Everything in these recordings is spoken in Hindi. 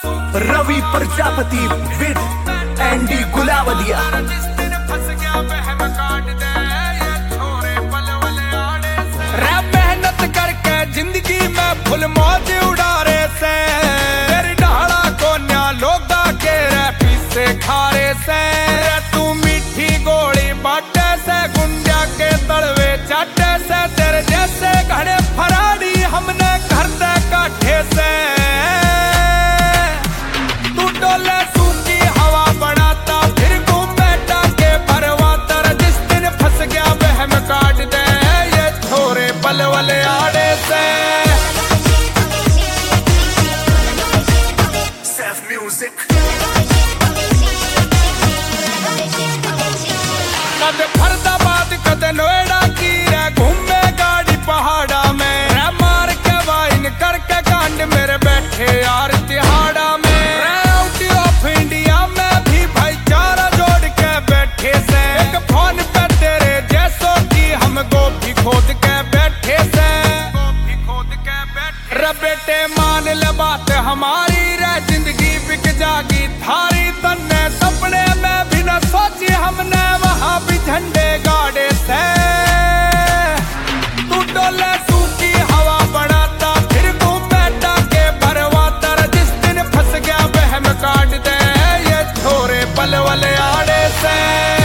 Ravi Prajapati with Andy Gulavdiya. मेहनत करके जिंदगी में फुल मौज उड़ारे से तेरी ढाला को न्या लोगा के रैपी से खारे से तू मीठी गोली बाटे से गुंडा के तलवे चाटे से तेरे जैसे घड़े फराड़ी हमने घर दे काठे से तू डोले सूखी हवा बनाता फिर घूमे टाके भरवाता जिस दिन फंस गया वहम काट दे ये छोरे पल वाले आड़े से। सेफ म्यूजिक कद फरीदाबाद कद नोएडा की रे घूमे गाड़ी पहाड़ा में रे मार के वाइन करके कांड मेरे बैठे यार तिहाड़ा में रे आउट ऑफ इंडिया में भी भाईचारा जोड़ के बैठे से एक फोन पे तेरे जैसो की हम गोभी खोद के बैठे से रे बेटे मान ले बात हमारी रे जिंदगी बिक जागी थारी तन्ने सपने में भी न सोची हमने वहां भी झंडे गाड़े से तू डोले सूखी हवा बढ़ाता फिर घूमे टाके भरवाता जिस दिन फंस गया वहम काट दे ये छोरे पल वाले आड़े से।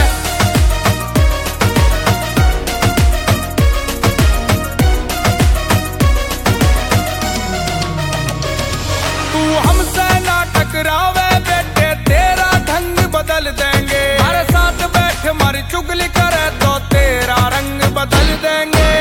तू हमसे ना टकरावे बेटे तेरा ढंग बदल देंगे हमारे साथ बैठ मारी चुगली करे तो तेरा रंग बदल देंगे।